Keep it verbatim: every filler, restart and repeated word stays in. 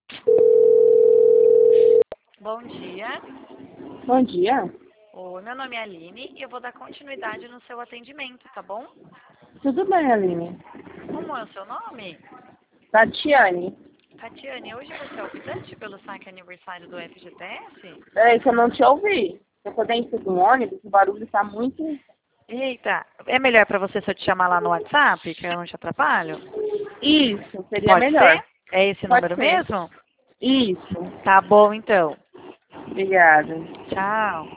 Bom dia. Bom dia. Oi, meu nome é Aline e eu vou dar continuidade no seu atendimento, tá bom? Tudo bem, Aline? Como é o seu nome? Tatiane. Tatiane, hoje você é optante pelo saque aniversário do F G T S? É que eu não te ouvi. Eu tô dentro do ônibus, o barulho tá muito... Eita, é melhor pra você se eu te chamar lá no WhatsApp, que eu não te atrapalho? Isso, seria Pode melhor. ser? É esse Pode número ser. mesmo? Isso. Tá bom, então. Obrigada. Tchau.